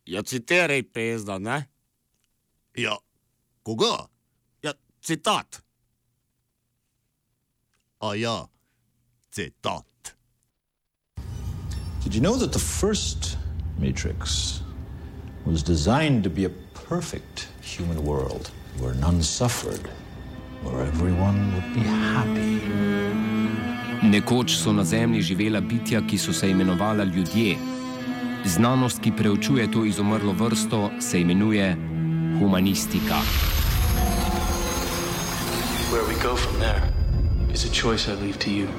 Ja, citiraj pezda, ne? Ja, koga? Ja, citat. A ja, citat. Did you know that the first Matrix was designed to be a perfect human world where none suffered, where everyone would be happy? Nekoč so na Zemlji živela bitja, ki so se imenovala ljudje. Znanost, ki preučuje to izumrlo vrsto, se imenuje humanistika. Where we go from there is a choice I leave to you.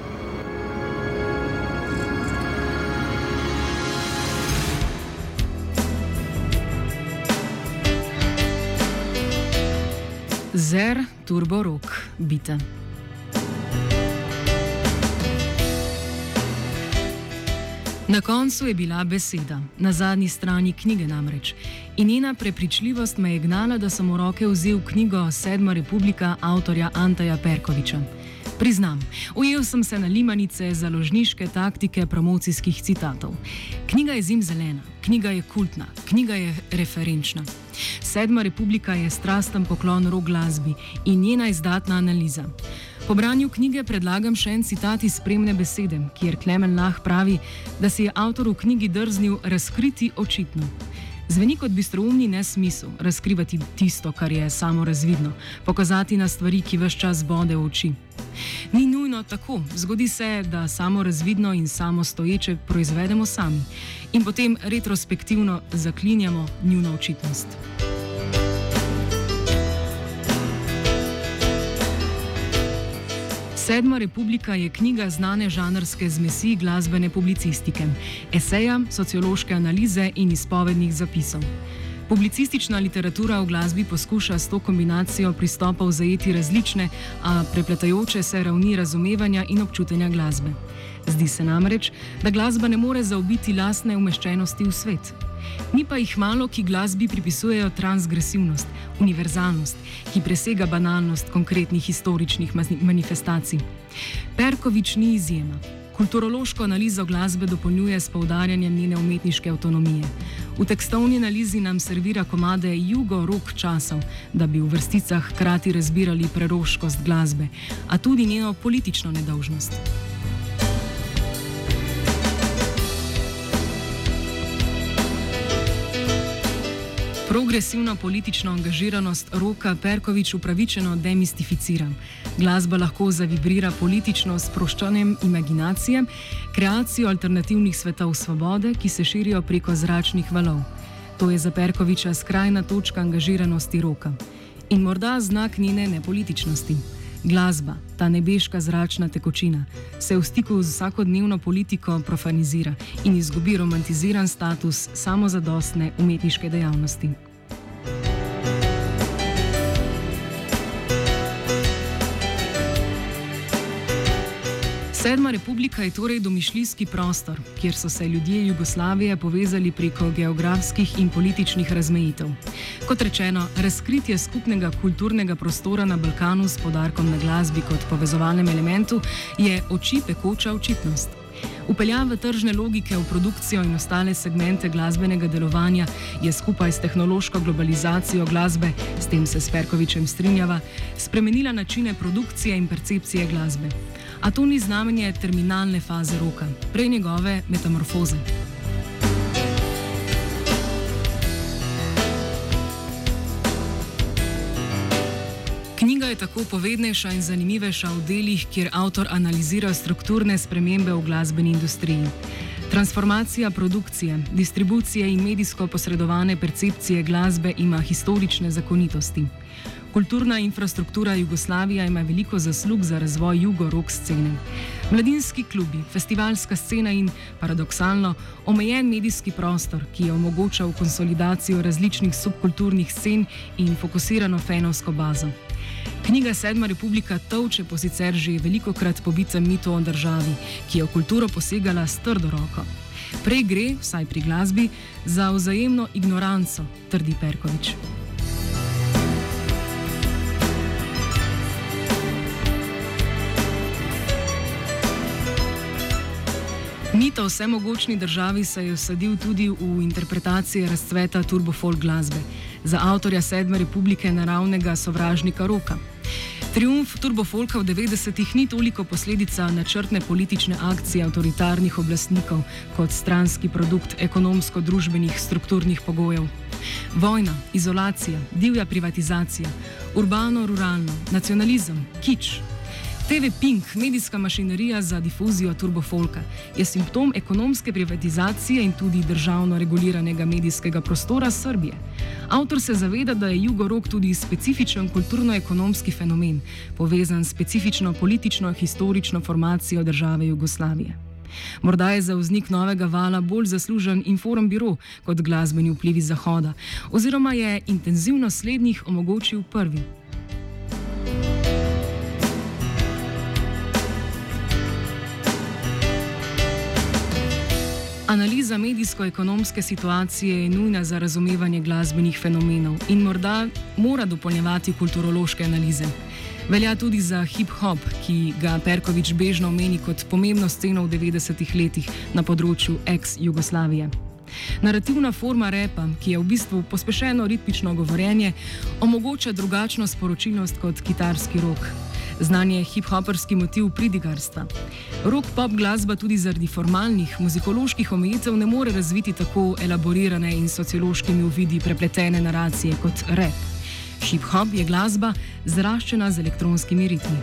Zer Turbo Rock Bite. Na koncu je bila beseda, na zadnji strani knjige namreč. In njena prepričljivost me je gnala, da sem v roke vzel knjigo Sedma republika avtorja Anteja Perkovića. Priznam, ujel sem se na limanice založniške taktike promocijskih citatov. Knjiga je zimzelena, knjiga je kultna, knjiga je referenčna. Sedma republika je strasten poklon rock glasbi in njena izdatna analiza. Po branju knjige predlagam še en citat iz spremne besede, kjer Klemen Lah pravi, da si je avtor v knjigi drznil razkriti očitno. Zveni kot bistroumni nesmisel, razkrivati tisto, kar je samo razvidno, pokazati na stvari, ki ves čas bode v oči. Ni nujno tako, zgodi se, da samo razvidno in samo stoječe proizvedemo sami in potem retrospektivno zaklinjamo njuno očitnost. Sedma republika je knjiga znane žanrske zmesi glasbene publicistike, eseja, sociološke analize in izpovednih zapisov. Publicistična literatura v glasbi poskuša s to kombinacijo pristopov zajeti različne, a prepletajoče se ravni razumevanja in občutenja glasbe. Zdi se namreč, da glasba ne more zaobiti lastne umeščenosti v svet. Ni pa jih malo, ki glasbi pripisujejo transgresivnost, univerzalnost, ki presega banalnost konkretnih historičnih manifestacij. Perković ni izjema. Kulturološko analizo glasbe dopolnjuje s poudarjanjem njene umetniške avtonomije. V tekstovni analizi nam servira komade jugo-rock časov, da bi v vrsticah hkrati razbirali preroškost glasbe, a tudi njeno politično nedolžnost. Progresivno politično angažiranost rocka Perković upravičeno demistificira. Glasba lahko zavibrira politično sproščanjem imaginacije, kreacijo alternativnih svetov svobode, ki se širijo preko zračnih valov. To je za Perkovića skrajna točka angažiranosti rocka. In morda znak njene nepolitičnosti. Glasba, ta nebeška zračna tekočina, se v stiku z vsakodnevno politiko profanizira in izgubi romantiziran status samozadostne umetniške dejavnosti. Sedma republika je torej domišljijski prostor, kjer so se ljudje Jugoslavije povezali preko geografskih in političnih razmejitev. Kot rečeno, razkritje skupnega kulturnega prostora na Balkanu s poudarkom na glasbi kot povezovalnem elementu je oči pekoča očitnost. Vpeljava tržne logike v produkcijo in ostale segmente glasbenega delovanja je skupaj s tehnološko globalizacijo glasbe, s tem se s Perkovićem strinjava, spremenila načine produkcije in percepcije glasbe. A to ni znamenje terminalne faze rocka, prej njegove metamorfoze. Knjiga je tako povednejša in zanimivejša v delih, kjer avtor analizira strukturne spremembe v glasbeni industriji. Transformacija produkcije, distribucije in medijsko posredovane percepcije glasbe ima historične zakonitosti. Kulturna infrastruktura Jugoslavije ima veliko zaslug za razvoj jugo-rock scene. Mladinski klubi, festivalska scena in, paradoksalno, omejen medijski prostor, ki je omogočal konsolidacijo različnih subkulturnih scen in fokusirano fenovsko bazo. Knjiga Sedma republika tolče po sicer že velikokrat pobitem mitu o državi, ki je v kulturo posegala s trdo roko. Prej gre, vsaj pri glasbi, za vzajemno ignoranco, trdi Perković. Mito o vsemogočni državi se je vsadil tudi v interpretacije razcveta turbofolk glasbe, za avtorja Sedme republike naravnega sovražnika roka. Triumf turbofolka v 90-ih ni toliko posledica načrtne politične akcije avtoritarnih oblastnikov kot stranski produkt ekonomsko-družbenih strukturnih pogojev. Vojna, izolacija, divja privatizacija, urbano-ruralno, nacionalizem, kič. TV Pink, medijska mašinerija za difuzijo turbofolka, je simptom ekonomske privatizacije in tudi državno reguliranega medijskega prostora Srbije. Avtor se zaveda, da je jugorok tudi specifičen kulturno-ekonomski fenomen, povezan s specifično politično-historično formacijo države Jugoslavije. Morda je za vznik novega vala bolj zaslužen Informbiro kot glasbeni vplivi Zahoda, oziroma je intenzivno slednjih omogočil prvi. Analiza medijsko-ekonomske situacije je nujna za razumevanje glasbenih fenomenov in morda mora dopolnjevati kulturološke analize. Velja tudi za hip-hop, ki ga Perković bežno omeni kot pomembno sceno v 90-ih letih na področju ex-Jugoslavije. Narativna forma repa, ki je v bistvu pospešeno ritmično govorjenje, omogoča drugačno sporočilnost kot kitarski rok. Znan je hip-hoperski motiv pridigarstva. Rock-pop glasba tudi zaradi formalnih, muzikoloških omejitev ne more razviti tako elaborirane in sociološkimi uvidi prepletene naracije kot rap. Hip-hop je glasba, zraščena z elektronskimi ritmi.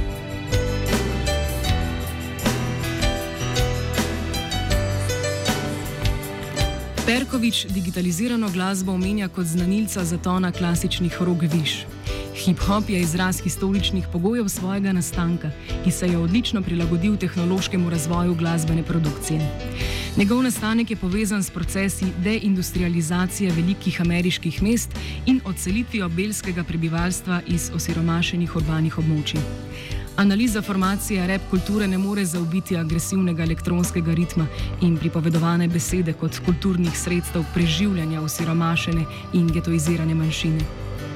Perković digitalizirano glasbo omenja kot znanilca zatona klasičnih rock viš. Hip-hop je izraz historičnih pogojev svojega nastanka, ki se je odlično prilagodil tehnološkemu razvoju glasbene produkcije. Njegov nastanek je povezan s procesi deindustrializacije velikih ameriških mest in odselitvijo belskega prebivalstva iz osiromašenih urbanih območij. Analiza formacije rap kulture ne more zaobiti agresivnega elektronskega ritma in pripovedovane besede kot kulturnih sredstev preživljanja osiromašene in getoizirane manjšine.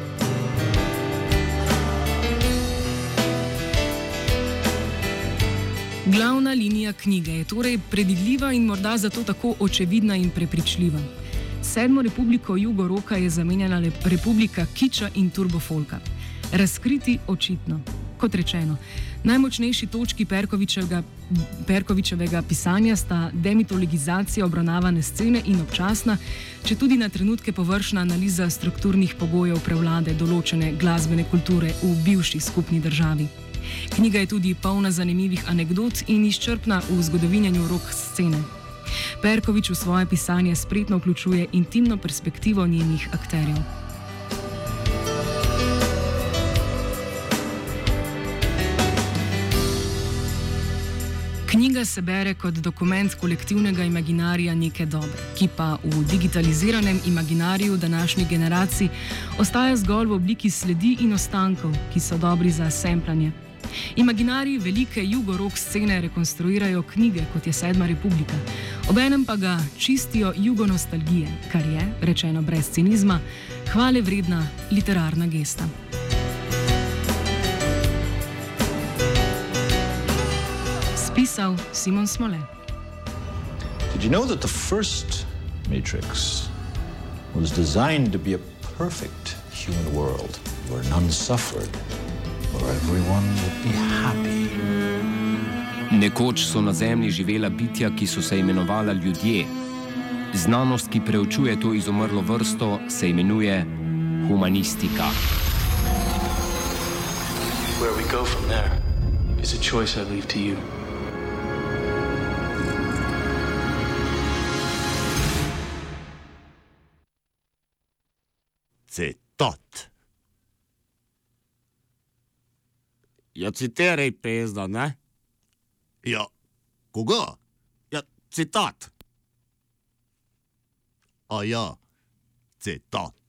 Glavna linija knjige je torej predvidljiva in morda zato tako očevidna in prepričljiva. Sedmo republiko jugoroka je zamenjala republika kiča in turbofolka. Razkriti očitno. Kot rečeno, najmočnejši točki Perkovićevega pisanja sta demitologizacija obravnavane scene in občasna, četudi na trenutke površna analiza strukturnih pogojev prevlade določene glasbene kulture v bivši skupni državi. Knjiga je tudi polna zanimivih anekdot in izčrpna v zgodovinjanju rock scene. Perković v svoje pisanje spretno vključuje intimno perspektivo njenih akterjev. Knjiga se bere kot dokument kolektivnega imaginarija neke dobe, ki pa v digitaliziranem imaginariju današnjih generacij ostaja zgolj v obliki sledi in ostankov, ki so dobri za semplanje. Imaginariji velike jugorok scene rekonstruirajo knjige, kot je Sedma republika, obenem pa ga čistijo jugonostalgije, kar je, rečeno brez cinizma, hvale vredna literarna gesta. Spisal Simon Smole. Did you know that the first Matrix was designed to be a perfect human world where none suffered, where everyone would be happy? Nekoč so na Zemlji živela bitja, ki so se imenovala ljudje. Znanost, ki preučuje to izumrlo vrsto, se imenuje humanistika. Where we go from there is a choice I leave to you. Citat. Ja, citiraj, pezda, ne? Ja, koga? Ja, citat. A ja, citat.